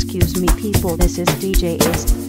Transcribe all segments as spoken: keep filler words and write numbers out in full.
Excuse me people, this is D J Ace.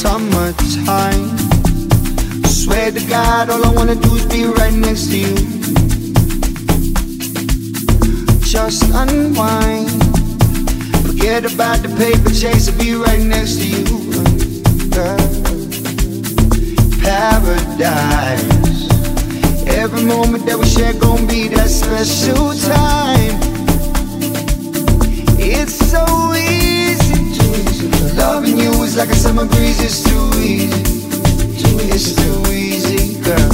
summertime. Swear to God, all I wanna do is be right next to you. Just unwind, forget about the paper chase and be right next to you. Girl, paradise. Every moment that we share gon' be that special time. It's so easy, too easy. Loving you is like a summer breeze, it's too easy. It's too easy, girl.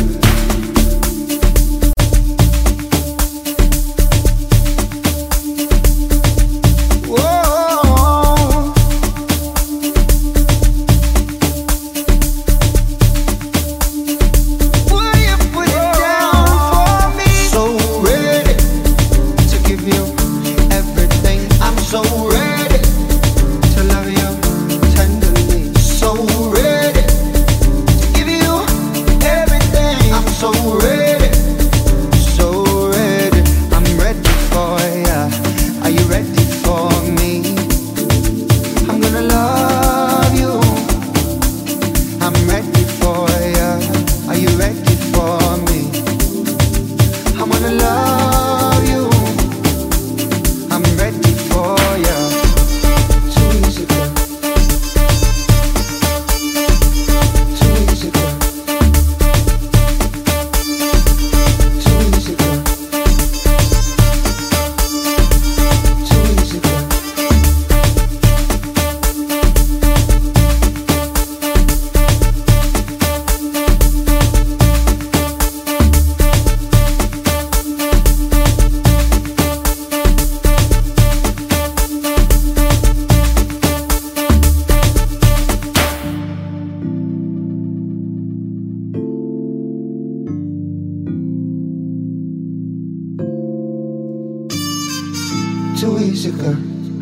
Too easy, girl.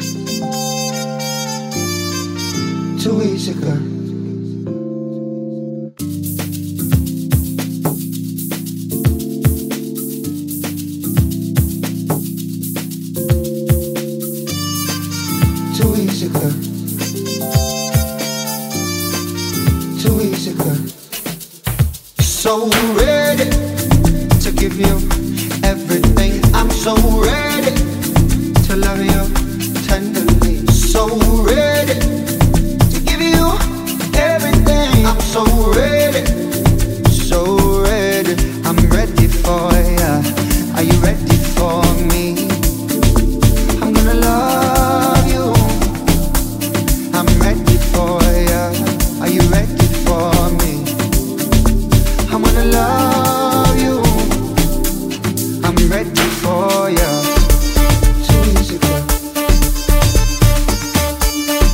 Too easy, girl. Too easy, girl. Too easy, girl. So ready to give you everything. I'm so ready to love you tenderly. So ready to give you everything. I'm so ready, so ready. I'm ready for ya. Are you ready for me? I'm gonna love you. I'm ready for ya. Are you ready for me? I'm gonna love you. I'm ready for ya. Too easy, girl.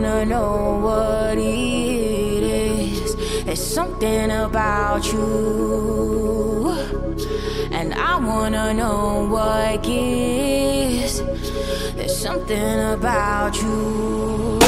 wanna know what it is. There's something about you, and I wanna know what gives. There's something about you.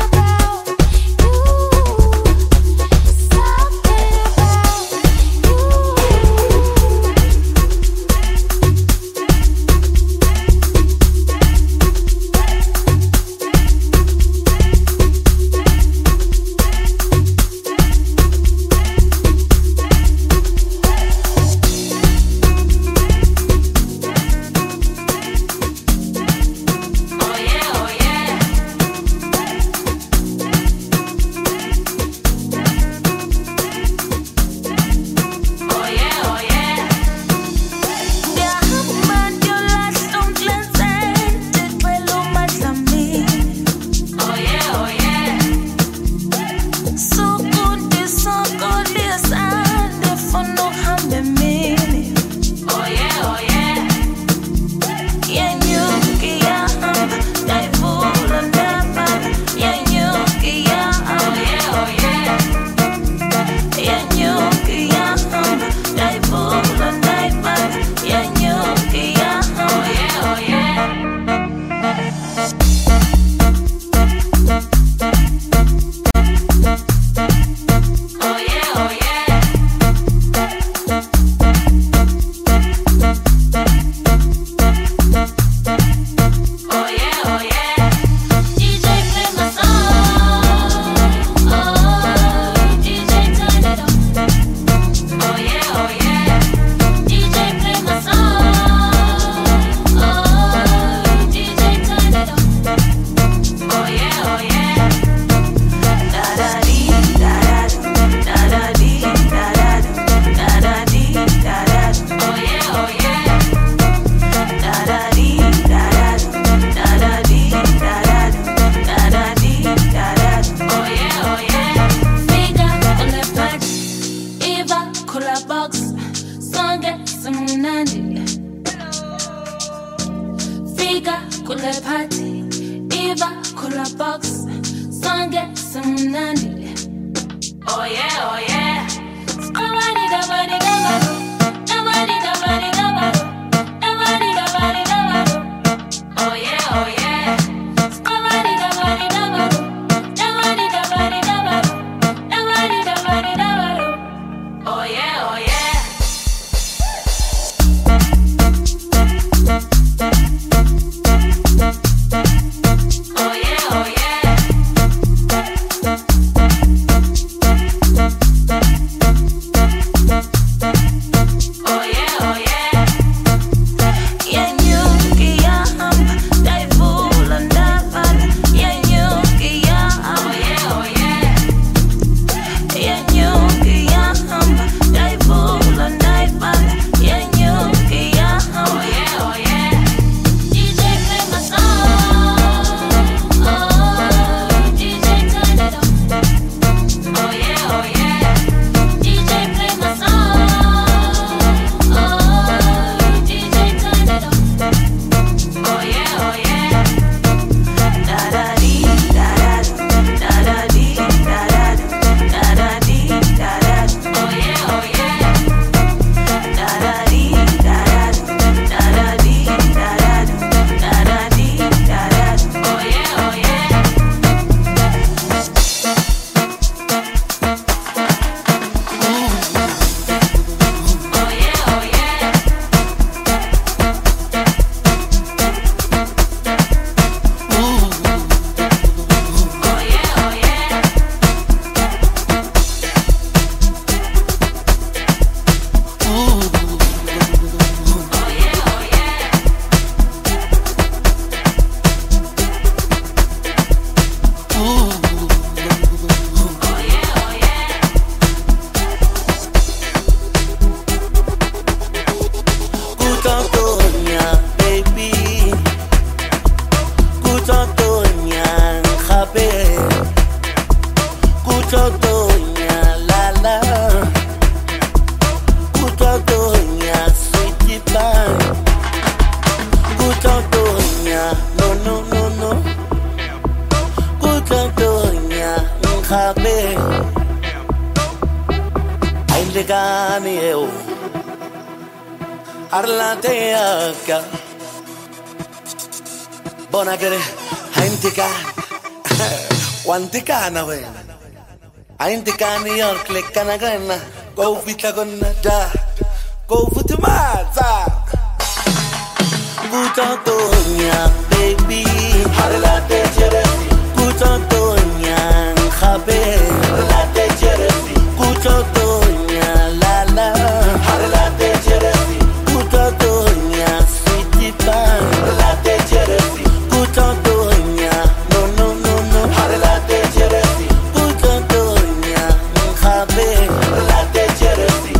You the party. Eva, Cora Box, song get some nanny. Oh yeah, oh yeah. Nobody, nobody, nobody. Nobody, nobody, nobody. Nobody, nobody, nobody. Oh yeah, oh yeah. Nobody, nobody, nobody. Nobody, nobody, nobody. Nobody, nobody, nobody. Oh yeah, oh yeah. Wantikana we Aintikani yon klikana grena Go vita gonna da Go futumaza Gutantonia baby Harlate jeresi Gutantonia khabe Harlate jeresi Gutantonia lala Harlate jeresi Gutantonia sweetie pan Harlate jeresi Gutantonia no no no no Harlate jeresi Gutantonia khabe Harlate jeresi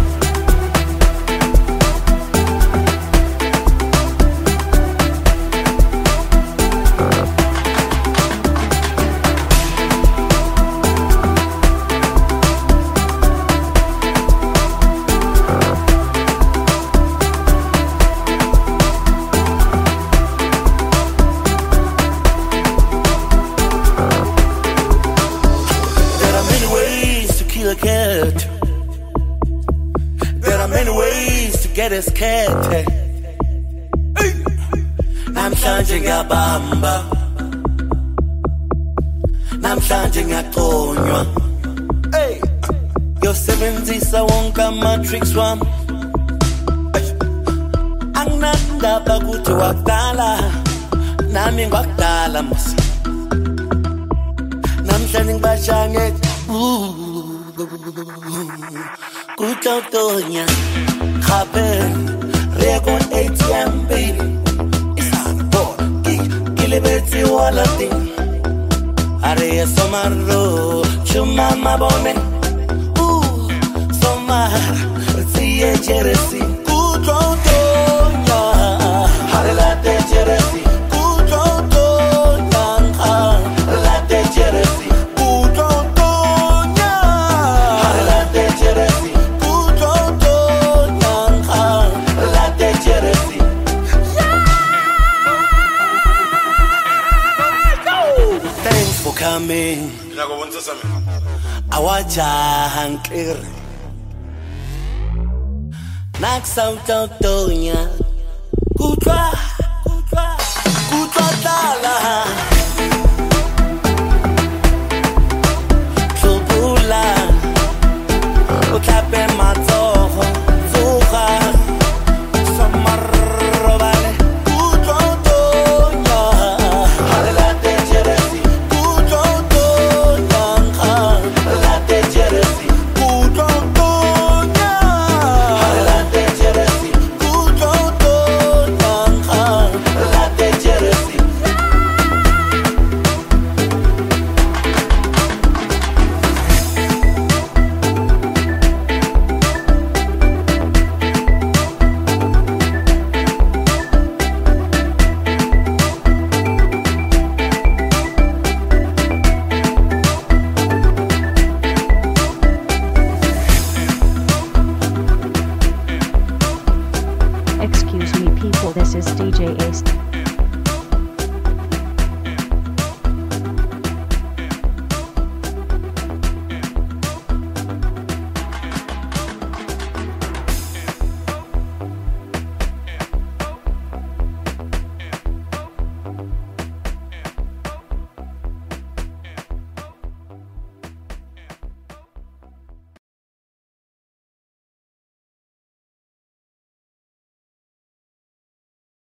Get scared. Hey. Namhlanje ngiyabamba namhlanje ngiyaqonywa hey yosebenzisa wonke ama tricks wami anginandaba ukuthi wakudala nami ngwakudala musi namhlanje ngibashange kutotonya Happy, Rego A T M, baby. It's on board. Kill it, it's you all a thing. Are Somaro, Chumama Bonnet. Ooh, Somar, see a jealousy. Good on Tonya, Harlate jealousy. Good on Tonya, Harlate jealousy. Good on Tonya, Harlate jealousy. awajaha ngqiri nakusawutotonya kutwa kutwa kutwa dala tlobula o tlhape matsogo tsoga samarobale kutwa tonya halate jeresi kutwa tonya halate jeresi kutwa tonya halate jeresi kutwa tonya halate jeresi. Excuse me people, this is D J Ace.